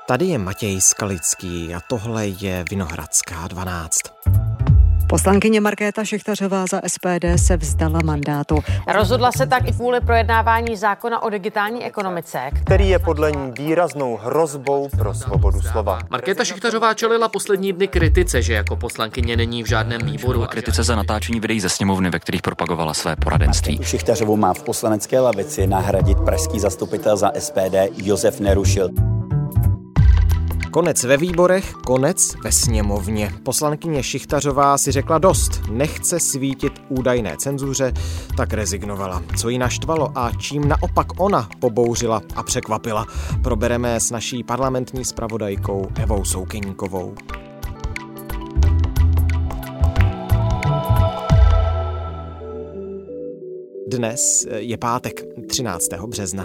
Tady je Matěj Skalický a tohle je Vinohradská 12. Poslankyně Markéta Šichtařová za SPD se vzdala mandátu. Rozhodla se tak i kvůli projednávání zákona o digitální ekonomice, který je podle ní výraznou hrozbou pro svobodu slova. Markéta Šichtařová čelila poslední dny kritice, že jako poslankyně není v žádném výboru. Kritice za natáčení videí ze sněmovny, ve kterých propagovala své poradenství. Šichtařovou má v poslanecké lavici nahradit pražský zastupitel za SPD Josef Nerušil. Konec ve výborech, konec ve sněmovně. Poslankyně Šichtařová si řekla dost, nechce svítit údajné cenzuře, tak rezignovala. Co jí naštvalo a čím naopak ona pobouřila a překvapila, probereme s naší parlamentní zpravodajkou Evou Soukeníkovou. Dnes je pátek, 13. března.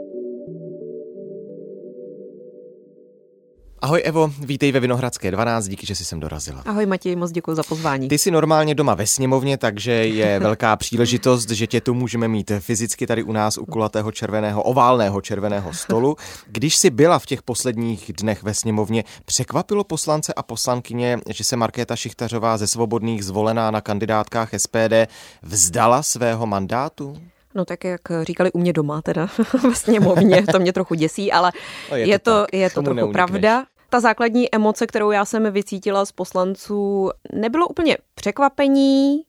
Ahoj Evo, vítej ve Vinohradské 12, díky, že jsi sem dorazila. Ahoj Matěj, moc děkuji za pozvání. Ty jsi normálně doma ve sněmovně, takže je velká příležitost, že tě tu můžeme mít fyzicky tady u nás u kulatého oválného červeného stolu. Když jsi byla v těch posledních dnech ve sněmovně, překvapilo poslance a poslankyně, že se Markéta Šichtařová ze Svobodných zvolená na kandidátkách SPD vzdala svého mandátu? No tak jak říkali u mě doma teda ve sněmovně, to mě trochu děsí, ale je to trochu pravda. Ta základní emoce, kterou já jsem vycítila z poslanců, nebylo úplně překvapení,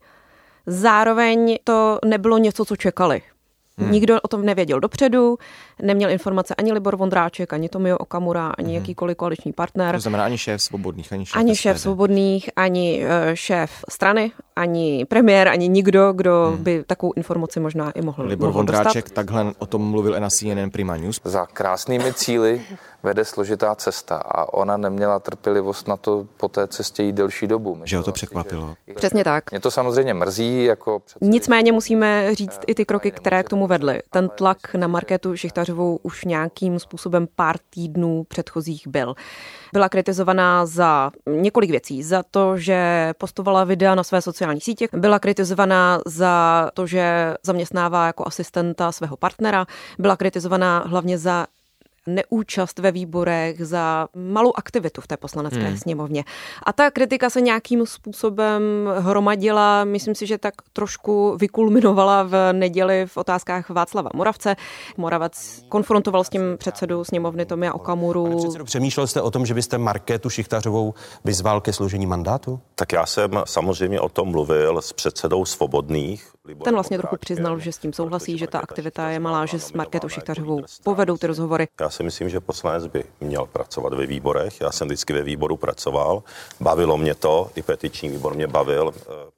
zároveň to nebylo něco, co čekali. Nikdo o tom nevěděl dopředu, neměl informace ani Libor Vondráček, ani Tomio Okamura, ani jakýkoliv koaliční partner. To znamená ani šéf Svobodných, ani šéf Svobodných, ani šéf strany, ani premiér, ani nikdo, kdo by takovou informaci možná i mohl Libor Vondráček dostat. Takhle o tom mluvil na CNN Prima News. Za krásnými cíli vede složitá cesta a ona neměla trpělivost na to po té cestě jít delší dobu. Že ho to překvapilo. Přesně tak. Mě to samozřejmě mrzí. Nicméně musíme říct i ty kroky, které k tomu vedly. Ten tlak na Markétu Šichtařovou už nějakým způsobem pár týdnů předchozích byl. Byla kritizovaná za několik věcí. Za to, že postovala videa na své sociální sítě. Byla kritizovaná za to, že zaměstnává jako asistenta svého partnera. Byla kritizovaná hlavně za neúčast ve výborech, za malou aktivitu v té poslanecké sněmovně. A ta kritika se nějakým způsobem hromadila, myslím si, že tak trošku vykulminovala v neděli v otázkách Václava Moravce. Moravec konfrontoval s tím předsedou sněmovny Tomia Okamuru. Pane předsedo, přemýšlel jste o tom, že byste Markétu Šichtařovou vyzval ke složení mandátu? Tak já jsem samozřejmě o tom mluvil s předsedou Svobodných. Ten vlastně trochu přiznal, že s tím souhlasí, že ta aktivita je malá, že s Markétou Šichtařovou povedou ty rozhovory. Já si myslím, že poslanec by měl pracovat ve výborech. Já jsem vždycky ve výboru pracoval. Bavilo mě to, i petiční výbor mě bavil.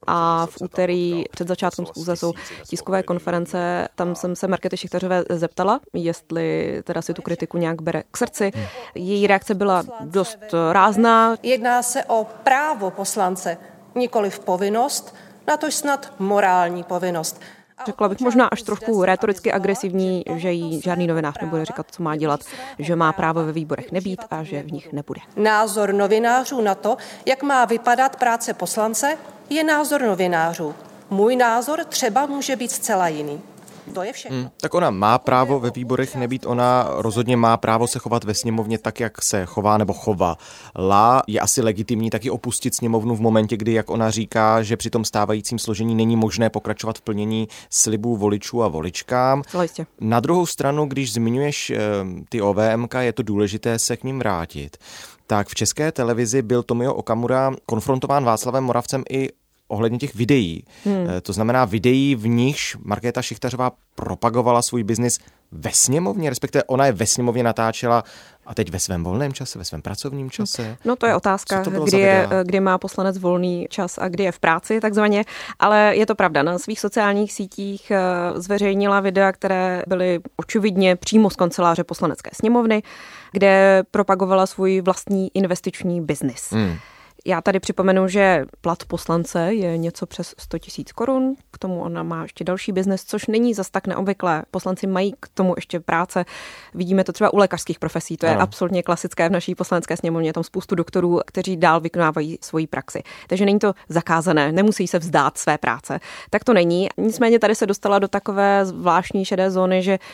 A v úterý před začátkem schůze jsou tiskové konference. Tam jsem se Markéty Šichtařové zeptala, jestli teda si tu kritiku nějak bere k srdci. Její reakce byla dost rázná. Jedná se o právo poslance, nikoliv povinnost, natož snad morální povinnost. Řekla bych možná až trošku rétoricky agresivní, že jí žádný novinář nebude říkat, co má dělat, že má právo ve výborech nebýt a že v nich nebude. Názor novinářů na to, jak má vypadat práce poslance, je názor novinářů. Můj názor třeba může být zcela jiný. To je všechno. Tak ona má právo ve výborech nebýt, ona rozhodně má právo se chovat ve sněmovně tak, jak se chová nebo chovala. Je asi legitimní taky opustit sněmovnu v momentě, kdy, jak ona říká, že při tom stávajícím složení není možné pokračovat v plnění slibů voličů a voličkám. Na druhou stranu, když zmiňuješ ty OVMK, je to důležité se k ním vrátit. Tak v České televizi byl Tomio Okamura konfrontován Václavem Moravcem i ohledně těch videí. To znamená videí, v nichž Markéta Šichtařová propagovala svůj biznis ve sněmovně, respektive ona je ve sněmovně natáčela a teď ve svém volném čase, ve svém pracovním čase. No to je otázka, kdy má poslanec volný čas a kdy je v práci takzvaně, ale je to pravda. Na svých sociálních sítích zveřejnila videa, které byly očividně přímo z kanceláře poslanecké sněmovny, kde propagovala svůj vlastní investiční biznis. Já tady připomenu, že plat poslance je něco přes 100 000 korun, k tomu ona má ještě další biznes, což není zas tak neobvyklé. Poslanci mají k tomu ještě práce. Vidíme to třeba u lékařských profesí, to je absolutně klasické v naší poslanecké sněmovně, je tam spoustu doktorů, kteří dál vykonávají svoji praxi. Takže není to zakázané, nemusí se vzdát své práce. Tak to není. Nicméně tady se dostala do takové zvláštní šedé zóny, že v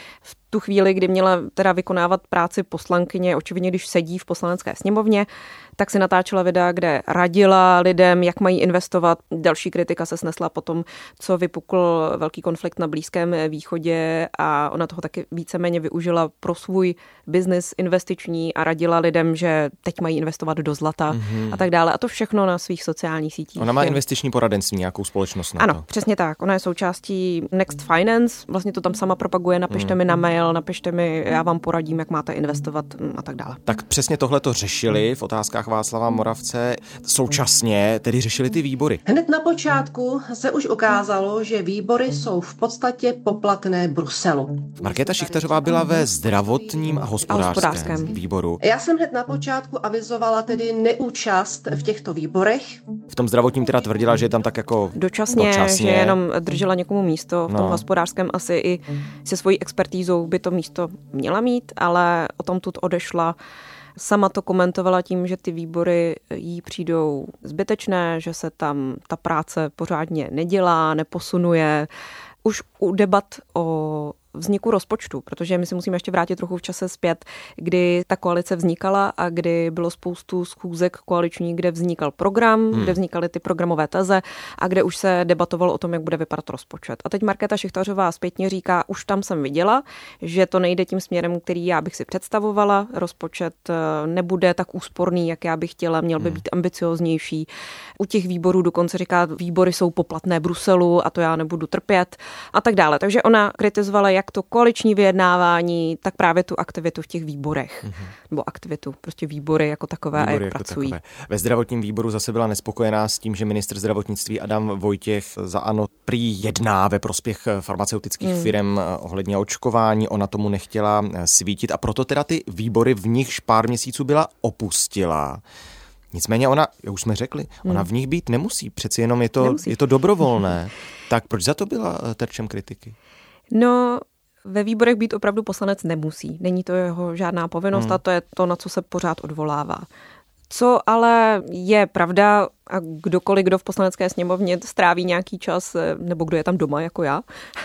tu chvíli, kdy měla teda vykonávat práci poslankyně, očividně když sedí v poslanecké sněmovně, tak si natáčela videa, kde radila lidem, jak mají investovat. Další kritika se snesla potom, co vypukl velký konflikt na Blízkém východě a ona toho taky víceméně využila pro svůj biznis investiční a radila lidem, že teď mají investovat do zlata a tak dále. A to všechno na svých sociálních sítích. Ona má investiční poradenství, nějakou společnost na to. Ano, přesně tak. Ona je součástí Next Finance, vlastně to tam sama propaguje, napište mi na mail, napište mi, já vám poradím, jak máte investovat a tak dále. Tak přesně tohle to řešili v Otázkách Václava Moravce. Současně tedy řešili ty výbory. Hned na počátku se už ukázalo, že výbory jsou v podstatě poplatné Bruselu. Markéta Šichtařová byla ve zdravotním a hospodářském výboru. Já jsem hned na počátku avizovala tedy neúčast v těchto výborech. V tom zdravotním teda tvrdila, že je tam tak jako dočasně. Že jenom držela někomu místo. V tom hospodářském asi i se svojí expertízou by to místo měla mít, ale o tom tut odešla. Sama to komentovala tím, že ty výbory jí přijdou zbytečné, že se tam ta práce pořádně nedělá, neposunuje. Už u debat o vzniku rozpočtu, protože my si musíme ještě vrátit trochu v čase zpět, kdy ta koalice vznikala a kdy bylo spoustu schůzek koaliční, kde vznikal program, kde vznikaly ty programové teze a kde už se debatovalo o tom, jak bude vypadat rozpočet. A teď Markéta Šichtařová zpětně říká, už tam jsem viděla, že to nejde tím směrem, který já bych si představovala. Rozpočet nebude tak úsporný, jak já bych chtěla, měl by být ambicioznější. U těch výborů dokonce říká, výbory jsou poplatné Bruselu a to já nebudu trpět a tak dále. Takže ona kritizovala jak to koaliční vyjednávání, tak právě tu aktivitu v těch výborech. Nebo aktivitu, prostě výbory jako takové výbory a jak pracují. Takové. Ve zdravotním výboru zase byla nespokojená s tím, že ministr zdravotnictví Adam Vojtěch za ANO prý jedná ve prospěch farmaceutických firm ohledně očkování. Ona tomu nechtěla svítit a proto teda ty výbory, v nichž pár měsíců byla, opustila. Nicméně ona, jak už jsme řekli, ona v nich být nemusí. Přeci jenom je to dobrovolné. Tak proč za to byla terčem kritiky? No, ve výborech být opravdu poslanec nemusí. Není to jeho žádná povinnost a to je to, na co se pořád odvolává. Co ale je pravda, a kdo v poslanecké sněmovně stráví nějaký čas, nebo kdo je tam doma jako já,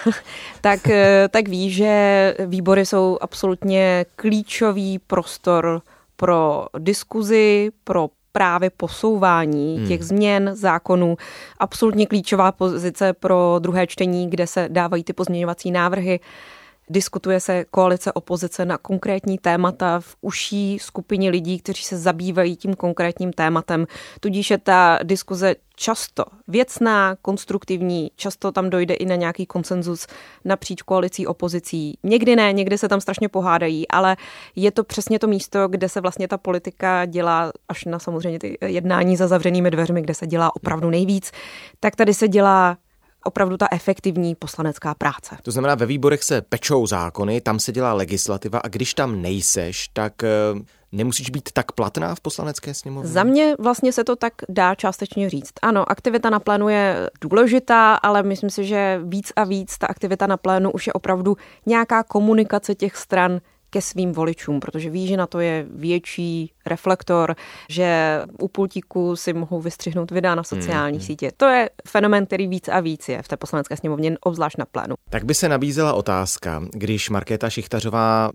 tak ví, že výbory jsou absolutně klíčový prostor pro diskuzi, pro právě posouvání těch změn, zákonů. Absolutně klíčová pozice pro druhé čtení, kde se dávají ty pozměňovací návrhy. Diskutuje se koalice opozice na konkrétní témata v užší skupině lidí, kteří se zabývají tím konkrétním tématem. Tudíž je ta diskuze často věcná, konstruktivní, často tam dojde i na nějaký konsenzus napříč koalicí, opozicí. Někdy ne, někdy se tam strašně pohádají, ale je to přesně to místo, kde se vlastně ta politika dělá, až na samozřejmě ty jednání za zavřenými dveřmi, kde se dělá opravdu nejvíc, tak tady se dělá opravdu ta efektivní poslanecká práce. To znamená, ve výborech se pečou zákony, tam se dělá legislativa a když tam nejseš, tak nemusíš být tak platná v poslanecké sněmovně? Za mě vlastně se to tak dá částečně říct. Ano, aktivita na plénu je důležitá, ale myslím si, že víc a víc ta aktivita na plénu už je opravdu nějaká komunikace těch stran ke svým voličům, protože ví, že na to je větší reflektor, že u pultíku si mohou vystřihnout videa na sociální sítě. To je fenomén, který víc a víc je v té poslanecké sněmovně, obzvlášť na plénu. Tak by se nabízela otázka, když Markéta Šichtařová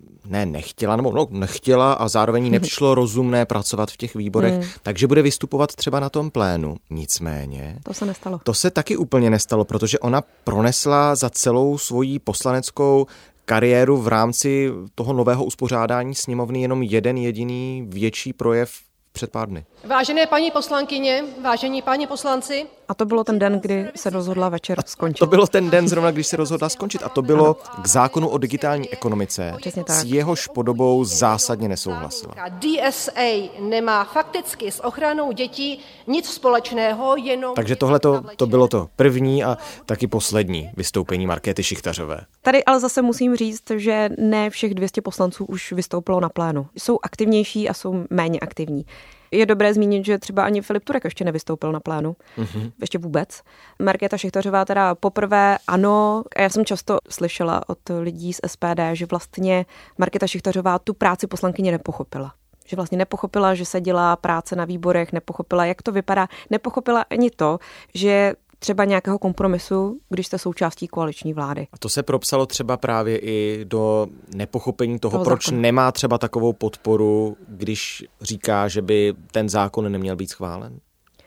nechtěla a zároveň jí nepřišlo rozumné pracovat v těch výborech, takže bude vystupovat třeba na tom plénu. Nicméně to se nestalo. To se taky úplně nestalo, protože ona pronesla za celou svoji poslaneckou kariéru v rámci toho nového uspořádání sněmovny jenom jeden jediný větší projev před pár dny. Vážené paní poslankyně, vážení páni poslanci. A to bylo ten den, kdy se rozhodla večer skončit. To bylo ten den zrovna, když se rozhodla skončit. A to bylo k zákonu o digitální ekonomice. S jehož podobou zásadně nesouhlasila. DSA nemá fakticky s ochranou dětí nic společného, jenom... Takže tohle to bylo to první a taky poslední vystoupení Markéty Šichtařové. Tady ale zase musím říct, že ne všech 200 poslanců už vystoupilo na plénu. Jsou aktivnější a jsou méně aktivní. Je dobré zmínit, že třeba ani Filip Turek ještě nevystoupil na plénu. Ještě vůbec. Markéta Šichtařová teda poprvé ano. A já jsem často slyšela od lidí z SPD, že vlastně Markéta Šichtařová tu práci poslankyně nepochopila. Že vlastně nepochopila, že se dělá práce na výborech, nepochopila, jak to vypadá. Nepochopila ani to, že třeba nějakého kompromisu, když jste součástí koaliční vlády. A to se propsalo třeba právě i do nepochopení toho proč zákona. nemá třeba takovou podporu, když říká, že by ten zákon neměl být schválen?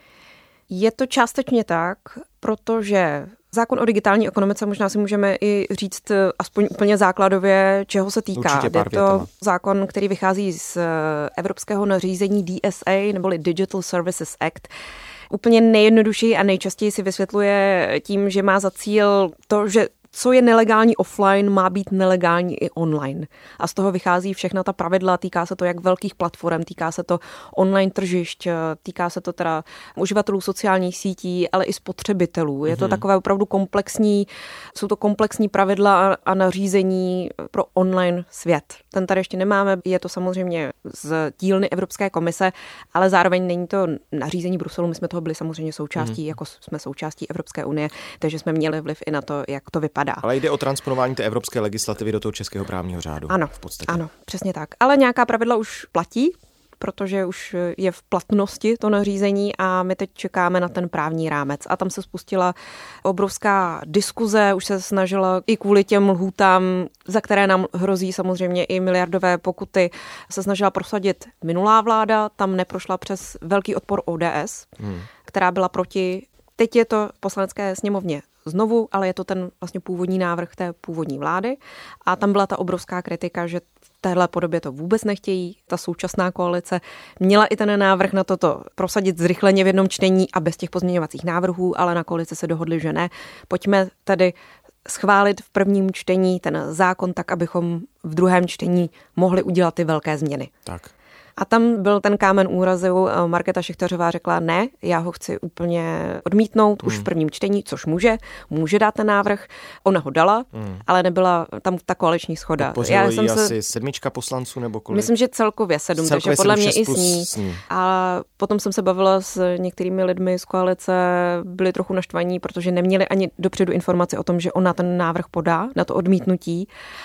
Je to částečně tak, protože zákon o digitální ekonomice, možná si můžeme i říct aspoň úplně základově, čeho se týká. Je to zákon, který vychází z evropského nařízení DSA, neboli Digital Services Act. Úplně nejjednodušší a nejčastěji si vysvětluje tím, že má za cíl to, že co je nelegální offline, má být nelegální i online. A z toho vychází všechna ta pravidla, týká se to jak velkých platform, týká se to online tržišť, týká se to teda uživatelů sociálních sítí, ale i spotřebitelů. Je to takové opravdu komplexní, jsou to komplexní pravidla a nařízení pro online svět. Ten tady ještě nemáme, je to samozřejmě z dílny Evropské komise, ale zároveň není to nařízení Bruselu, my jsme toho byli samozřejmě součástí, jako jsme součástí Evropské unie, takže jsme měli vliv i na to, jak to vypadá. Ale jde o transponování té evropské legislativy do toho českého právního řádu. Ano, v podstatě. Ano, přesně tak. Ale nějaká pravidla už platí, protože už je v platnosti to nařízení a my teď čekáme na ten právní rámec. A tam se spustila obrovská diskuze, už se snažila i kvůli těm lhůtám, za které nám hrozí samozřejmě i miliardové pokuty, se snažila prosadit minulá vláda, tam neprošla přes velký odpor ODS, která byla proti. Teď je to v poslanecké sněmovně znovu, ale je to ten vlastně původní návrh té původní vlády a tam byla ta obrovská kritika, že v téhle podobě to vůbec nechtějí. Ta současná koalice měla i ten návrh na toto prosadit zrychleně v jednom čtení a bez těch pozměňovacích návrhů, ale na koalici se dohodli, že ne. Pojďme tedy schválit v prvním čtení ten zákon tak, abychom v druhém čtení mohli udělat ty velké změny. Tak. A tam byl ten kámen úrazu. Markéta Šichtařová řekla, ne, já ho chci úplně odmítnout už v prvním čtení, což může dát ten návrh. Ona ho dala, ale nebyla tam ta koaliční shoda. Podpořilo jí asi 7 poslanců nebo kolik? Myslím, že celkově 7, takže podle mě i s ní. A potom jsem se bavila s některými lidmi z koalice, byli trochu naštvaní, protože neměli ani dopředu informaci o tom, že ona ten návrh podá na to odmítnutí.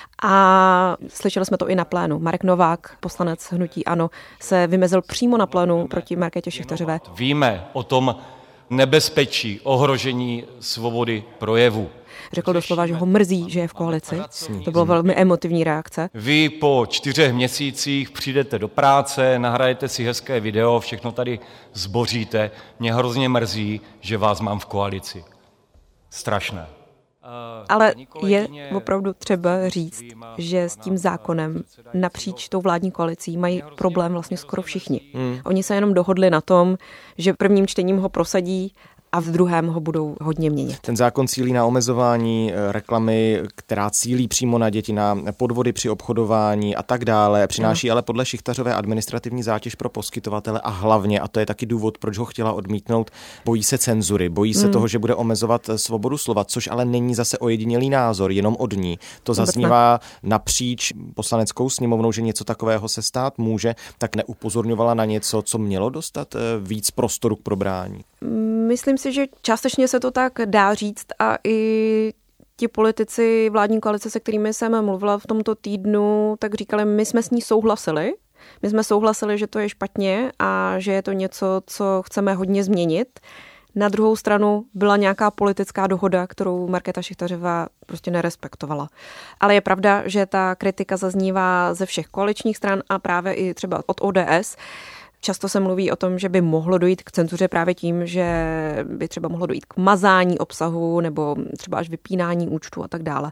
A slyšeli jsme to i na plénu. Marek Novák, poslanec hnutí ANO, se vymezil přímo na plénu proti Markétě Šichtařové. Víme o tom nebezpečí, ohrožení svobody projevu. Řekl doslova, že ho mrzí, že je v koalici. To bylo velmi emotivní reakce. Vy po 4 měsících přijdete do práce, nahrajete si hezké video, všechno tady zboříte. Mě hrozně mrzí, že vás mám v koalici. Strašné. Ale je opravdu třeba říct, že s tím zákonem napříč tou vládní koalicí mají problém vlastně skoro všichni. Oni se jenom dohodli na tom, že prvním čtením ho prosadí a v druhém ho budou hodně měnit. Ten zákon cílí na omezování reklamy, která cílí přímo na děti, na podvody při obchodování a tak dále. Přináší ale podle Šichtařové administrativní zátěž pro poskytovatele a hlavně, a to je taky důvod, proč ho chtěla odmítnout, bojí se cenzury, bojí se toho, že bude omezovat svobodu slova, což ale není zase ojedinělý názor, jenom od ní. To zaznívá napříč poslaneckou sněmovnou, že něco takového se stát může, tak neupozorňovala na něco, co mělo dostat víc prostoru k probrání. Myslím si, že částečně se to tak dá říct a i ti politici vládní koalice, se kterými jsem mluvila v tomto týdnu, tak říkali, my jsme s ní souhlasili. My jsme souhlasili, že to je špatně a že je to něco, co chceme hodně změnit. Na druhou stranu byla nějaká politická dohoda, kterou Markéta Šichtařová prostě nerespektovala. Ale je pravda, že ta kritika zaznívá ze všech koaličních stran a právě i třeba od ODS. Často se mluví o tom, že by mohlo dojít k cenzuře právě tím, že by třeba mohlo dojít k mazání obsahu nebo třeba až vypínání účtu a tak dále.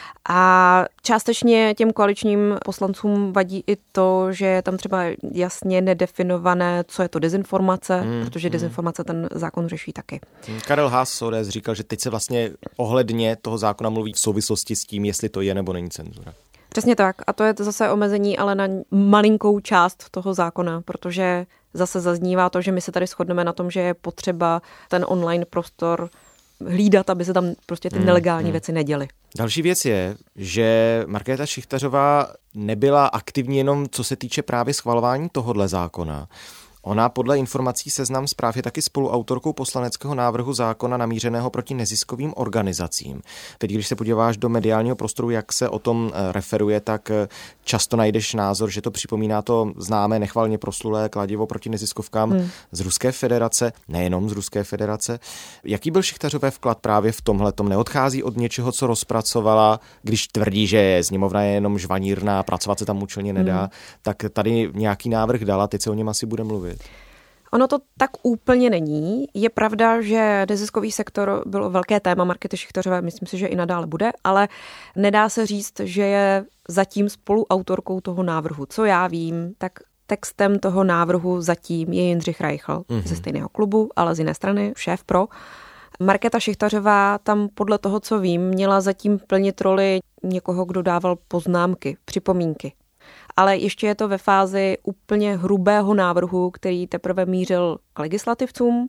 A částečně těm koaličním poslancům vadí i to, že je tam třeba jasně nedefinované, co je to dezinformace, protože dezinformace ten zákon řeší taky. Karel Haas z ODS říkal, že teď se vlastně ohledně toho zákona mluví v souvislosti s tím, jestli to je nebo není cenzura. Přesně tak. A to je zase omezení, ale na malinkou část toho zákona, protože zase zaznívá to, že my se tady shodneme na tom, že je potřeba ten online prostor hlídat, aby se tam prostě ty nelegální věci neděly. Další věc je, že Markéta Šichtařová nebyla aktivní jenom co se týče právě schvalování tohodle zákona, Ona podle informací Seznam Zpráv je taky spoluautorkou poslaneckého návrhu zákona namířeného proti neziskovým organizacím. Teď, když se podíváš do mediálního prostoru, jak se o tom referuje, tak často najdeš názor, že to připomíná to známé nechvalně proslulé kladivo proti neziskovkám z Ruské federace, nejenom z Ruské federace. Jaký byl Šichtařové vklad právě v tomhletom? Neodchází od něčeho, co rozpracovala, když tvrdí, že sněmovna je jenom žvanírna, pracovat se tam účelně nedá, tak tady nějaký návrh dala, teď se o něm asi bude mluvit. Ono to tak úplně není. Je pravda, že neziskový sektor bylo velké téma Markéty Šichtařové, myslím si, že i nadále bude, ale nedá se říct, že je zatím spoluautorkou toho návrhu. Co já vím, tak textem toho návrhu zatím je Jindřich Reichl ze stejného klubu, ale z jiné strany šéf pro. Markéta Šichtařová tam podle toho, co vím, měla zatím plnit roli někoho, kdo dával poznámky, připomínky. Ale ještě je to ve fázi úplně hrubého návrhu, který teprve mířil k legislativcům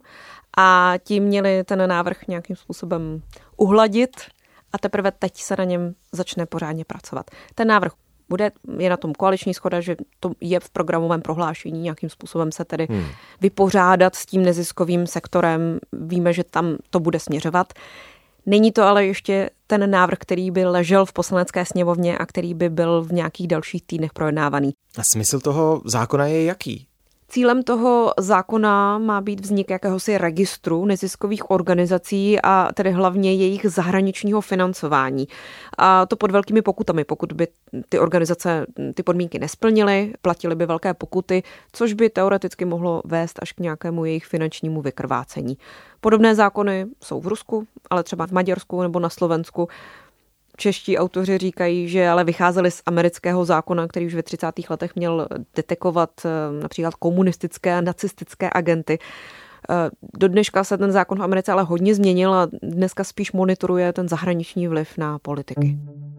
a ti měli ten návrh nějakým způsobem uhladit a teprve teď se na něm začne pořádně pracovat. Ten návrh je na tom koaliční shoda, že to je v programovém prohlášení, nějakým způsobem se tedy vypořádat s tím neziskovým sektorem. Víme, že tam to bude směřovat. Není to ale ještě ten návrh, který by ležel v Poslanecké sněmovně a který by byl v nějakých dalších týdnech projednávaný. A smysl toho zákona je jaký? Cílem toho zákona má být vznik jakéhosi registru neziskových organizací a tedy hlavně jejich zahraničního financování. A to pod velkými pokutami, pokud by ty organizace ty podmínky nesplnily, platily by velké pokuty, což by teoreticky mohlo vést až k nějakému jejich finančnímu vykrvácení. Podobné zákony jsou v Rusku, ale třeba v Maďarsku nebo na Slovensku. Čeští autoři říkají, že ale vycházeli z amerického zákona, který už ve 30. letech měl detekovat například komunistické a nacistické agenty. Do dneška se ten zákon v Americe ale hodně změnil a dneska spíš monitoruje ten zahraniční vliv na politiky.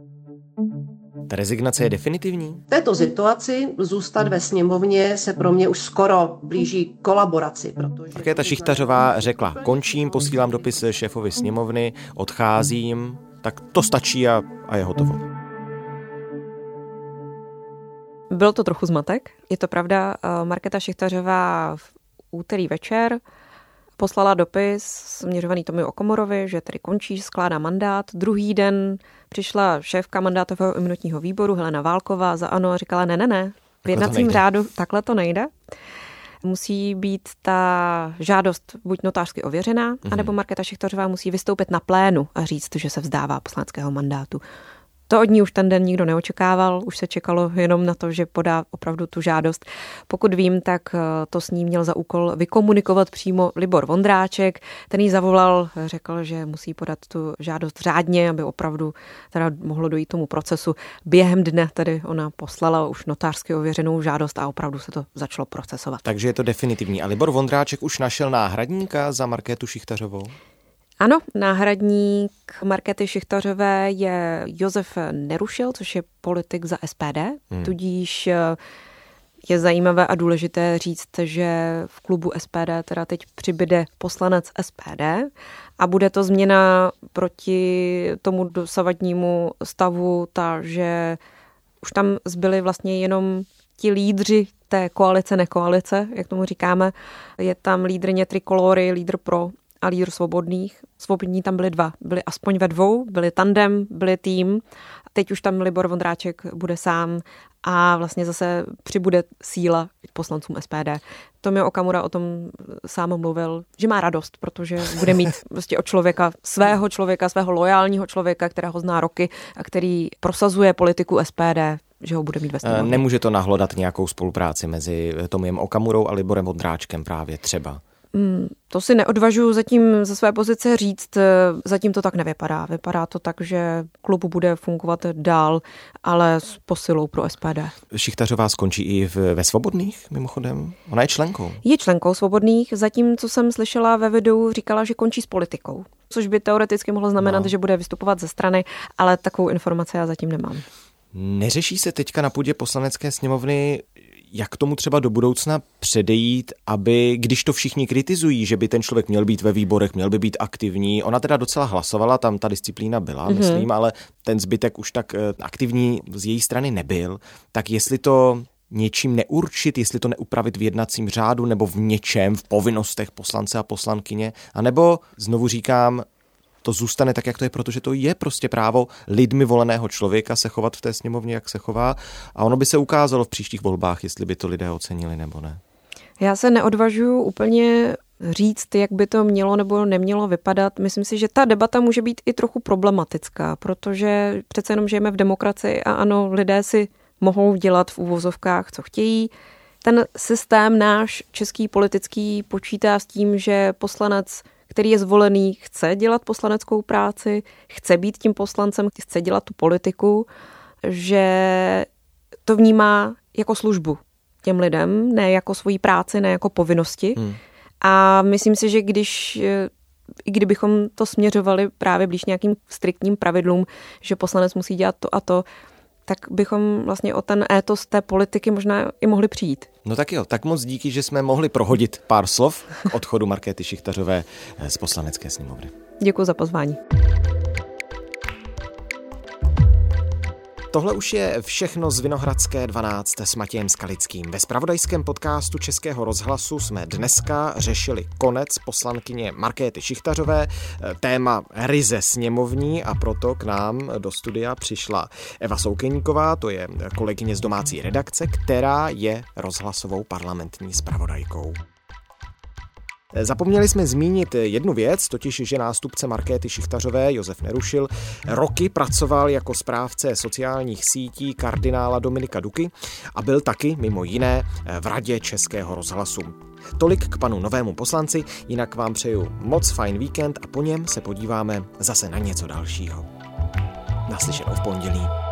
Ta rezignace je definitivní? V této situaci zůstat ve sněmovně se pro mě už skoro blíží kolaboraci. Markéta Šichtařová řekla, končím, posílám dopis šéfovi sněmovny, odcházím, tak to stačí a je hotovo. Byl to trochu zmatek, je to pravda. Markéta Šichtařová v úterý večer poslala dopis směřovaný Tomio Okamorovi, že tedy končí, skládá mandát. Druhý den přišla šéfka mandátového imunitního výboru Helena Válková za ANO a říkala ne, v jednacím řádu takhle to nejde. Musí být ta žádost buď notářsky ověřená, anebo Markéta Šichtařová musí vystoupit na plénu a říct, že se vzdává poslaneckého mandátu. To od ní už ten den nikdo neočekával, už se čekalo jenom na to, že podá opravdu tu žádost. Pokud vím, tak to s ní měl za úkol vykomunikovat přímo Libor Vondráček. Ten jí zavolal, řekl, že musí podat tu žádost řádně, aby opravdu teda mohlo dojít tomu procesu. Během dne tedy ona poslala už notářsky ověřenou žádost a opravdu se to začalo procesovat. Takže je to definitivní. A Libor Vondráček už našel náhradníka za Markétu Šichtařovou? Ano, náhradník Markéty Šichtařové je Josef Nerušil, což je politik za SPD, tudíž je zajímavé a důležité říct, že v klubu SPD teda teď přibyde poslanec SPD a bude to změna proti tomu dosavadnímu stavu, že už tam zbyli vlastně jenom ti lídři té koalice, nekoalice, jak tomu říkáme. Je tam lídryně Trikolory, lídr pro a lídr svobodných. Svobodní tam byli dva. Byli aspoň ve dvou, byli tandem, byli tým. Teď už tam Libor Vondráček bude sám a vlastně zase přibude síla poslancům SPD. Tomio Okamura o tom sám mluvil, že má radost, protože bude mít prostě od svého lojálního člověka, kterého zná roky a který prosazuje politiku SPD, že ho bude mít ve sněmovně. Nemůže to nahlodat nějakou spolupráci mezi Tomiem Okamurou a Liborem Vondráčkem právě třeba? To si neodvažuji zatím ze své pozice říct, zatím to tak nevypadá. Vypadá to tak, že klub bude fungovat dál, ale s posilou pro SPD. Šichtařová skončí i ve Svobodných, mimochodem? Ona je členkou. Je členkou Svobodných, zatím, co jsem slyšela ve videu, říkala, že končí s politikou, což by teoreticky mohlo znamenat, že bude vystupovat ze strany, ale takovou informaci já zatím nemám. Neřeší se teďka na půdě Poslanecké sněmovny, jak tomu třeba do budoucna předejít, aby, když to všichni kritizují, že by ten člověk měl být ve výborech, měl by být aktivní, ona teda docela hlasovala, tam ta disciplína byla, myslím, ale ten zbytek už tak aktivní z její strany nebyl, tak jestli to něčím neurčit, jestli to neupravit v jednacím řádu nebo v něčem, v povinnostech poslance a poslankyně, anebo znovu říkám, to zůstane tak, jak to je, protože to je prostě právo lidmi voleného člověka se chovat v té sněmovně, jak se chová, a ono by se ukázalo v příštích volbách, jestli by to lidé ocenili nebo ne. Já se neodvažuji úplně říct, jak by to mělo nebo nemělo vypadat. Myslím si, že ta debata může být i trochu problematická, protože přece jenom žijeme v demokracii a ano, lidé si mohou dělat v uvozovkách, co chtějí. Ten systém náš český politický počítá s tím, že poslanec, který je zvolený, chce dělat poslaneckou práci, chce být tím poslancem, chce dělat tu politiku, že to vnímá jako službu těm lidem, ne jako svoji práci, ne jako povinnosti. A myslím si, že i kdybychom to směřovali právě blíž nějakým striktním pravidlům, že poslanec musí dělat to a to, tak bychom vlastně o ten étos té politiky možná i mohli přijít. No tak jo, tak moc díky, že jsme mohli prohodit pár slov k odchodu Markéty Šichtařové z Poslanecké sněmovny. Děkuji za pozvání. Tohle už je všechno z Vinohradské 12 s Matějem Skalickým. Ve zpravodajském podcastu Českého rozhlasu jsme dneska řešili konec poslankyně Markéty Šichtařové, téma ryze sněmovní, a proto k nám do studia přišla Eva Soukeníková, to je kolegyně z domácí redakce, která je rozhlasovou parlamentní zpravodajkou. Zapomněli jsme zmínit jednu věc, totiž, že nástupce Markéty Šichtařové Josef Nerušil roky pracoval jako správce sociálních sítí kardinála Dominika Duky a byl taky mimo jiné v radě Českého rozhlasu. Tolik k panu novému poslanci, jinak vám přeju moc fajn víkend a po něm se podíváme zase na něco dalšího. Naslyšenou v pondělí.